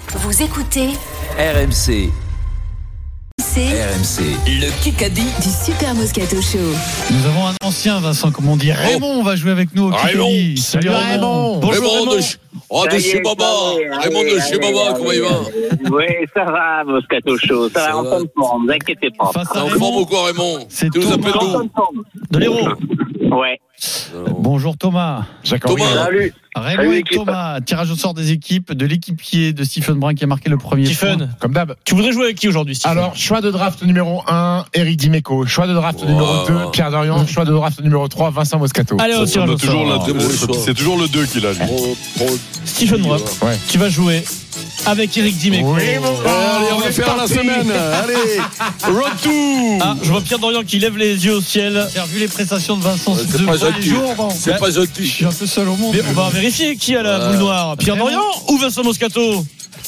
Vous écoutez RMC. C'est RMC, le Kikadi du Super Moscato Show. Nous avons un ancien, Vincent, comme on dit. Raymond va jouer avec nous au Kikadi. Salut Raymond. Bonjour Raymond. De chez Baba. Raymond de chez Baba, comment il va? Oui, ça va, Moscato Show. Ça va en bonne forme, ne vous inquiétez pas. Face à T'es en forme ou quoi, Raymond? c'est Tu nous appelles Thomas En bonne d'où? forme. de l'Hérault. Ouais. Bonjour Thomas. Thomas. Salut. Raymond Salut, et l'équipe. Thomas, tirage au sort des équipes, de l'équipier de Stephen Brun qui a marqué le premier point. Stephen, Comme d'hab. tu voudrais jouer avec qui aujourd'hui, Stephen? Alors, choix de draft numéro 1, Eric Dimeco. Choix de draft numéro 2, Pierre Dorian. Choix de draft numéro 3, Vincent Moscato. Allez, au tirage au sort. C'est toujours le 2 qu'il a, lui. Stephen Brun, Ouais. tu vas jouer avec Eric Dimeco. Oui, mon gars. Allez, on va faire la semaine. Allez, road to. Ah, je vois Pierre Dorian qui lève les yeux au ciel. J'ai revu les prestations de Vincent ces C'est deux pas premiers gentil. jours. Bon, C'est pas je gentil. suis un peu seul au monde. Mais on va vérifier qui a la boule noire. Pierre Raymond. Dorian ou Vincent Moscato?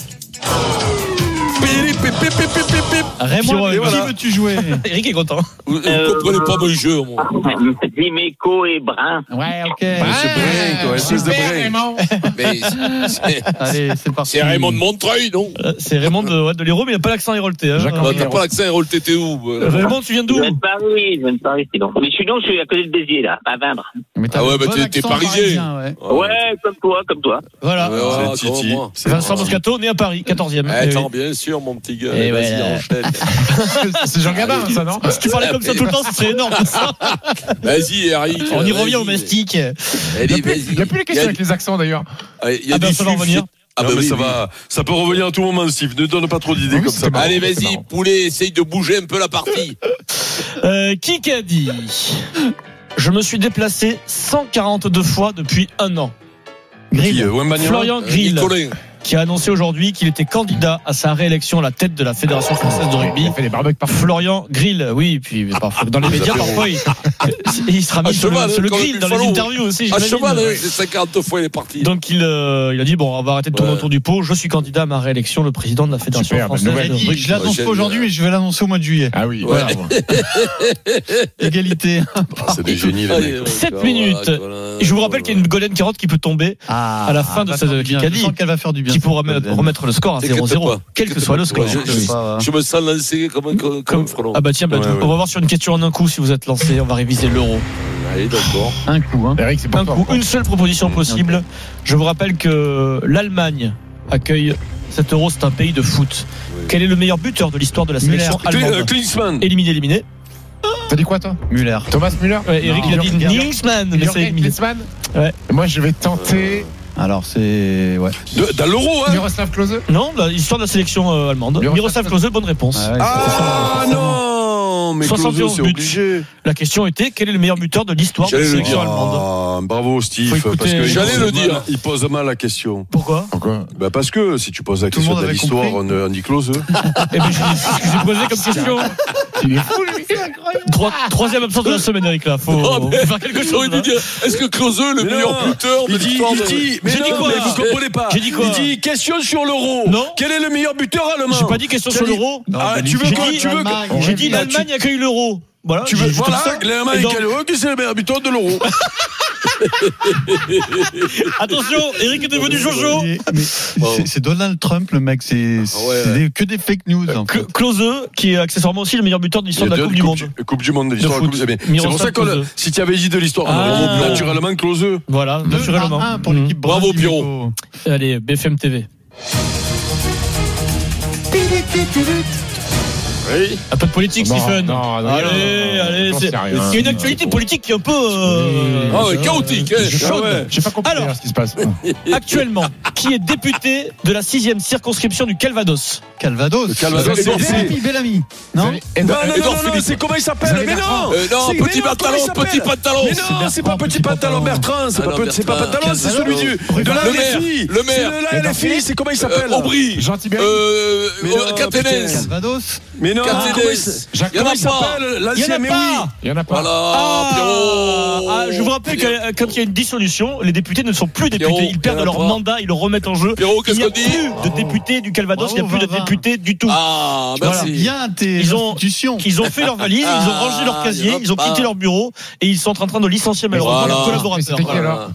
Raymond, Pierrot, avec et qui voilà. veux-tu jouer? Eric est content. Vous comprenez pas mon jeu, moi. Dimeco et Brun. Ouais, ok. Espèce de Super, brin. Raymond. Mais Allez, c'est parti. c'est Raymond de Montreuil, non? C'est Raymond de l'Hérault, mais il n'a pas l'accent hérolté. Hein. Jacques Bah, t'as pas l'accent Hérole, t'étais où? Raymond, tu viens Je d'où? viens de Paris, sinon. Mais sinon, je suis à côté de Béziers, là, à Vindre. Mais t'as Ah ouais, le bah bon t'es accent parisien. ouais. Ouais, comme toi. Voilà. Ah, C'est Titi. comment, moi? Vincent Moscato, né à Paris, 14e. Attends, bien sûr, mon petit gars. Et Vas-y, ouais. enchaîne. C'est Jean Gabin, ça, non? Si tu parlais comme ça tout le temps, ce serait énorme. Vas-y, Eric. On y vas-y. revient au mastic. Allez, vas-y. Il n'y a plus les questions avec les accents, d'ailleurs. Il y a Ah ben, des ça va flux. revenir. Ah Non, bah mais oui, ça oui. va. Ça peut revenir à tout moment, Steve. Ne donne pas trop d'idées Oui, comme ça. c'était marrant. Allez, C'est vas-y, marrant. poulet, essaye de bouger un peu la partie. Qui a dit? Je me suis déplacé 142 fois depuis un an. Qui, Wembanyama Florian Grill, Nicolas. qui a annoncé aujourd'hui qu'il était candidat à sa réélection à la tête de la Fédération française de rugby. Il a fait des barbecues partout. Florian Grill, oui, puis parfois, dans les médias, parfois, il sera À mis sur cheval, le comme grill le dans les Buffalo. interviews aussi. À j'imagine. cheval, c'est 50 fois il est parti. Donc il a dit bon, on va arrêter de tourner Ouais. autour du pot. Je suis candidat à ma réélection, le président de la Fédération Super, bonne française nouvelle. de J'ai dit, rugby. je l'annonce Ouais, pas aujourd'hui, mais je vais l'annoncer au mois de juillet. Ah oui. Ouais. Égalité. C'est des génies, les mecs. 7 minutes. Et je vous rappelle qu'il y a une golden carotte qui peut tomber, Ah, à la fin de va cette faire du bien. Kikadi, Je sens qu'elle va faire du bien. qui pourra remettre le score à T'inquiète 0-0, pas. quel que soit le score. Je me sens lancé comme frelon. Ah bah tiens, Ouais, on va voir sur une question en un coup si vous êtes lancé. On va réviser l'euro. Allez, d'accord. Un coup, hein. Eric, c'est pour Un toi. coup, une seule proposition possible. Je vous rappelle que l'Allemagne accueille cet euro, c'est un pays de foot. Quel est le meilleur buteur de l'histoire de la sélection allemande? Klinsmann. Éliminé. T'as dit quoi, toi? Müller. Thomas Müller? Ouais, Eric, il a dit Nilsmann, mais c'est éliminé. Klinsmann. Ouais. Moi, je vais tenter Alors, c'est. Ouais. Dans l'euro, hein. Miroslav Klose. Non, l'histoire de la sélection allemande. Miroslav Klose, bonne réponse. Ah ouais, Ah non, mais 71 Klose, c'est buts. obligé. La question était quel est le meilleur buteur de l'histoire de la J'allais le sélection dire. allemande? Ah, bravo, Steve. Faut écouter- Parce que J'allais le dire. Il pose mal la question. Pourquoi? Pourquoi? Bah parce que si tu poses la Tout le question monde de avait l'histoire, compris. on dit Klose. Eh ben, c'est ce que j'ai posé comme question. Il est fou, lui. C'est incroyable. Troisième absence de la semaine, Eric, là. Faut faire quelque chose. J'aurais dû là. dire, est-ce que Klose est le Mais meilleur non, buteur de Il dit, l'histoire de... mais J'ai non, dit quoi, mais là vous comprenez pas. J'ai dit quoi Il dit question sur l'euro. Non. Quel est le meilleur buteur allemand? J'ai pas dit question sur l'euro. Ah, mais tu veux j'ai quoi? dit Tu veux l'Allemagne. que- J'ai dit Bah, l'Allemagne accueille l'euro. Voilà. Tu veux, j'ai dit voilà, comme ça. l'Allemagne, Et donc, c'est le meilleur buteur de l'euro. attention, Eric est devenu Jojo. C'est Donald Trump, le mec. C'est ouais. que des fake news. En fait. Klose, qui est accessoirement aussi le meilleur buteur de l'histoire de la Coupe du Monde. Coupe du Monde, de l'histoire de la foot. Coupe du Monde. C'est Miroslav pour ça que Klose. si tu avais dit de l'histoire, on aurait Ah. dit naturellement Klose. Voilà, naturellement. 2-1 pour l'équipe Bravo, Brun, Pierrot. Dimeco. Allez, BFM TV. Oui. Un peu de politique, Non, Stephen. non, non, allez, j'en c'est- sais rien. il y a une actualité politique qui est un peu Ah ouais, chaotique, hein. chaude. Ah ouais. J'ai pas compris Alors. d'ailleurs, ce qui se passe. Actuellement, qui est député de la 6e circonscription du Calvados? Calvados. Le Calvados, Bellamy, Bellamy. Non Non, c'est comment il s'appelle? Mais non! Non, C'est- petit mais non, comment il pantalon, s'appelle? petit pantalon. Mais non, c'est pas petit pantalon Bertrand, c'est Ah non, pas Bertrand. pantalon, c'est celui de la Le maire, LFI. le maire. C'est de la LFI, c'est comment il s'appelle? Aubry. Jean Tiberi. Mais non, Caténès. Calvados. Mais non, Caténès. Jacques, Il y en a comment il pas. s'appelle? Il y en L'ancien, a mais pas. oui. Il y en a pas. Voilà, Pierrot. Je vous rappelle que quand il y a une dissolution, les députés ne sont plus députés. Pierrot, Ils perdent il y en a leur pas. mandat, ils le remettent en jeu. Pierrot, Il qu'est-ce n'y a qu'on dit? plus de députés du Calvados, il n'y a Bravo, plus de Vavin. députés du tout. Ah, merci. Bien tes Ils ont- institutions. Ils ont fait leur valise, ils ont rangé leur Ah, casier, il y en a ils ont pas. quitté leur bureau et ils sont en train de licencier malheureusement Voilà. leurs collaborateurs. C'était qui, alors?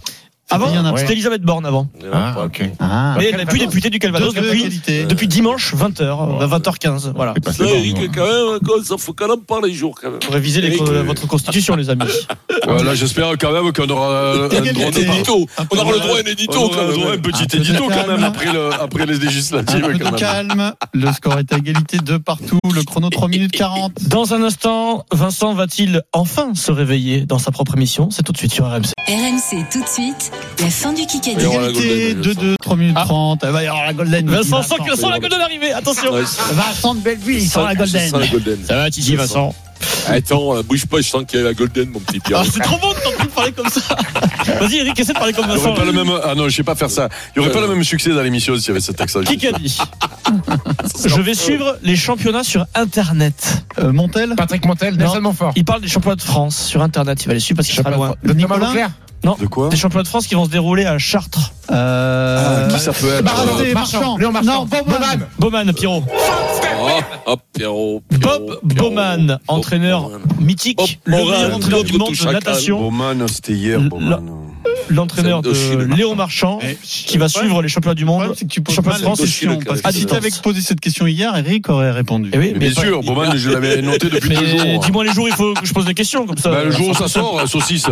Avant, il y en a c'était Elisabeth Borne avant. Ah, ok. Ah. Mais elle n'est plus députée du Calvados depuis dimanche 20h, 20h15. Voilà. Ça, Eric, quand même, ça faut quand même pas les jours, quand même. Pour réviser votre constitution, les amis. Là, j'espère quand même qu'on aura un droit édito. On aura le droit à un édito, on aura le droit à un petit édito quand même après les législatives. Un peu de calme. Le score est à égalité, 2 partout. Le chrono 3 minutes 40. Dans un instant, Vincent va-t-il enfin se réveiller dans sa propre émission? C'est tout de suite sur RMC. RMC tout de suite, la fin du Kikadi. Égalité, 2-2, 3 minutes 30. Il va y avoir la Golden. Vincent sent la Golden arriver. Attention. Vincent de Belleville, il sent la Golden. Ça va, Titi, Vincent? Attends, bouge pas, je sens qu'il y a la Golden, mon petit Pierre. C'est trop bon de t'entendre parler comme ça. Vas-y, Eric, essaie de parler comme Il y Vincent. aurait pas le même. Ah non, je sais pas faire ça. Il y aurait pas le même succès dans l'émission s'il y avait cet accent. Qui a dit? Je vais suivre les championnats sur Internet. Montel. Patrick Montel, Nelson Montfort. Il parle des championnats de France sur Internet. Il va les suivre parce qu'il sera loin. Nicolas Leclerc. Non. De quoi? Des championnats de France qui vont se dérouler à Chartres. Qui ça peut être? Marchand. Léon Marchand. Non, Baumann. Baumann, Pierrot. Pierrot. Bob Baumann, entraîneur mythique, le meilleur entraîneur du monde de natation. Baumann, c'était hier. Baumann. L'entraîneur de Léon Marchand qui va suivre les championnats du monde. Championnat de France, parce que si tu avais posé cette question hier, Eric aurait répondu. Oui, bien sûr, Baumann, je l'avais noté depuis 2 jours. Dis-moi les jours, il faut que je pose des questions comme ça. Le jour où ça sort, saucisse.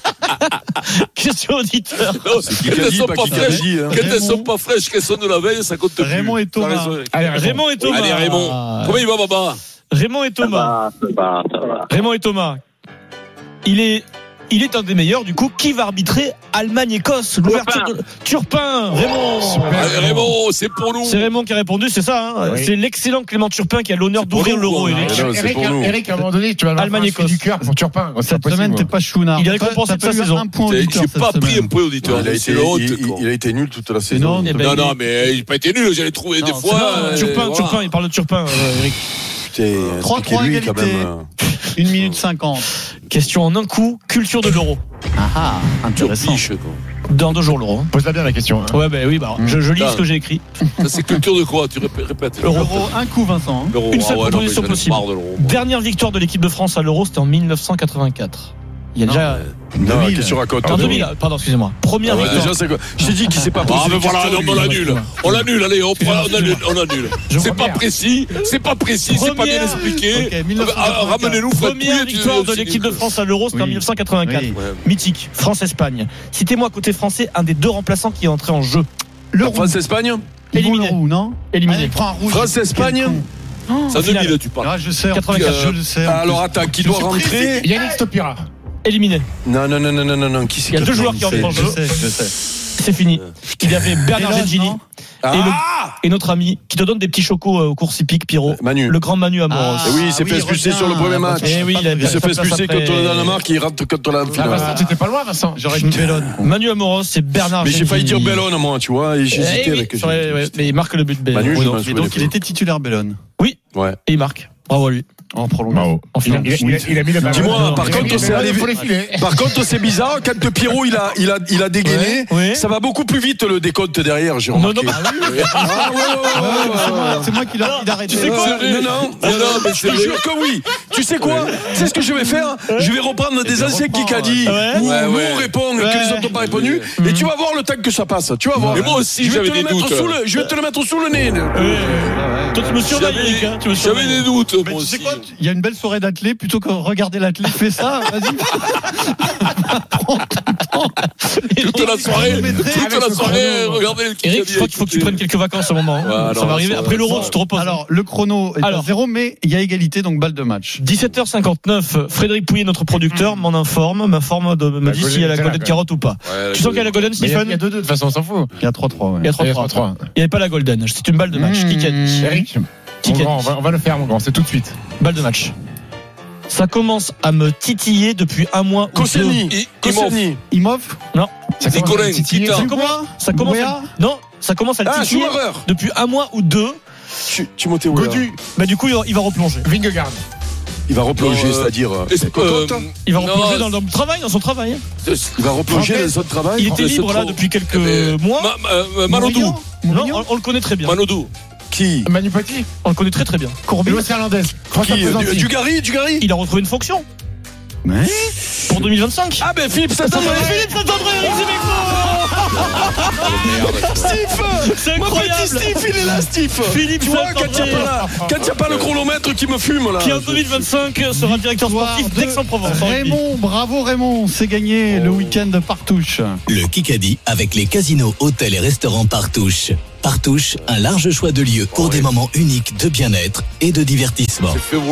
Question auditeur. C'est Kikadi, pas Kikadi. Quand elles sont pas fraîches, qu'elles sont de la veille, ça compte plus. Raymond et Thomas. Raymond et Thomas. Allez, Raymond. Comment il va, Baba? Raymond et Thomas. Raymond et Thomas. Il est un des meilleurs, du coup. Qui va arbitrer Allemagne-Écosse? L'ouverture de Turpin. Raymond. Allez, Raymond, c'est pour nous. C'est Raymond qui a répondu, c'est ça, hein. Oui. C'est l'excellent Clément Turpin qui a l'honneur d'ouvrir l'euro, Eric. Eric, à un moment donné, tu vas Allemagne-Écosse. du cœur pour Turpin. Cette semaine, t'es pas chounard. Il est récompensé de sa saison. Un point auditeur. J'ai pas pris un point auditeur. Il a été nul toute la saison. Non, mais j'ai pas été nul. J'allais trouver des fois. Turpin, il parle de Turpin, Eric. 3-3 égalité. 1 minute 50. Question en un coup, culture de l'euro. Ah, intéressant. Dans 2 jours l'euro. Pose-la bien la question. Ouais, oui, je lis ce que j'ai écrit. Ça, c'est culture de quoi? Tu répètes. L'euro, un coup, Vincent. Une seule proposition possible. Dernière victoire de l'équipe de France à l'euro, c'était en 1984. Il y a déjà. Non, question raconte. En 2000, pardon, excusez-moi. Première victoire. Déjà, c'est quoi? Je t'ai dit qu'il s'est pas posé. Ah, mais voilà, on l'annule. On l'annule, allez, on annule. C'est pas précis, c'est pas bien expliqué. Ramenez-nous, première victoire de l'équipe de France à l'Euro, c'était en 1984. Mythique, France-Espagne. Citez-moi côté français un des 2 remplaçants qui est entré en jeu. France-Espagne? Éliminé. Non. Éliminé. France-Espagne? Ça 2000, tu parles. Ah, je sais. 84. Je le sais. Alors attends, qui doit rentrer? Yannick Stopira. Éliminé. Non. Qui c'est? Il y a 2 joueurs qui entrent en jeu. Je sais. C'est fini. Il y avait Bernard Gengini Ah et notre ami qui te donne des petits chocos aux courses hippiques, Pierrot. Manu. Le grand Manu Amoros. Et oui, il s'est fait expulser sur le premier match. Et oui, Il se fait expulser contre le Danemark, il rentre contre la Ah, finale. Vincent, t'étais pas loin, Vincent. J'aurais dit Bellone. Manu Amoros, c'est Bernard Mais j'ai failli dire Gengini. Bellone, moi, tu vois, et j'ai hésité avec. Mais il marque le but de Manu, Bellone. je m'en Mais souviens donc, il plus. était titulaire Bellone. Oui, Ouais. et il marque. Bravo à lui. En prolongation. En finale. Il a mis le ballon. Dis-moi, par contre, c'est allé faut les filer. Par contre, c'est bizarre, quand Pierrot il a dégainé, Ouais. ça va beaucoup plus vite le décompte derrière, j'ai remarqué. Non, C'est moi qui l'ai arrêté. Tu sais quoi? Non, mais je te jure que oui. Tu sais quoi? Tu sais ce que je vais faire? Je vais reprendre des anciens Kikadi où nous on répond que les autres n'ont pas répondu, et tu vas voir le temps que ça passe. Tu vas voir. Et moi aussi, j'avais des doutes. Je vais te le mettre sous le nez. Toi, tu me surveilles, Eric. Tu me J'avais surveilles. des doutes, Mais moi tu sais aussi. quoi? Il y a une belle soirée d'athlètes. Plutôt que regarder l'athlète, fais ça. Vas-y. Toute la soirée, regardez le Eric, je crois qu'il faut que tu prennes quelques vacances au moment. Ouais, Ça non, va arriver. ça Après va, l'Euro, ça tu te reposes. Alors, le chrono est à 0, mais il y a égalité, donc balle de match. 17h59, Frédéric Pouillet, notre producteur, m'informe me dit s'il y a la Golden Carotte ou pas. Tu sens qu'il y a la Golden, Il y Stephen? a 2-2, de toute façon, on s'en fout. Il y a 3-3. Il y a 3-3. Il n'y avait pas la Golden. C'est une balle de match. Qui a dit? Eric, Qui mon a grand, dit? on va le faire, mon grand, c'est tout de suite. Balle de match. Ça commence à me titiller depuis un mois ou deux. Koscielny. Imov. Nicolin, Kita. Ça commence non, ça commence à le titiller Schumacher. depuis un mois ou deux. Timothée Weah. Godu, Bah du coup, il va replonger. Vingegaard. Il va replonger, c'est-à-dire. Il va replonger dans son travail. Il va replonger dans son travail. Il était libre là depuis quelques mois. Manodou. Non, on le connaît très bien. Manodou. Qui? Manu Petit, On le connaît très très bien. Louis Hernandez, François Qui? Pesanti. Dugarry? Il a retrouvé une fonction. Pour 2025. Ah ben Philippe Saint-André. Eric Dimeco. Steve, c'est incroyable. Mon petit Steve, il est là, Steve. Philippe tu vois, quand il n'y a pas le chronomètre qui me fume là. Qui en 2025 sera directeur sportif d'Aix-en-Provence. Raymond, bravo Raymond, c'est gagné le week-end de Partouche. Le Kikadi avec les casinos, hôtels et restaurants Partouche. Partouche, un large choix de lieux pour des moments uniques de bien-être et de divertissement.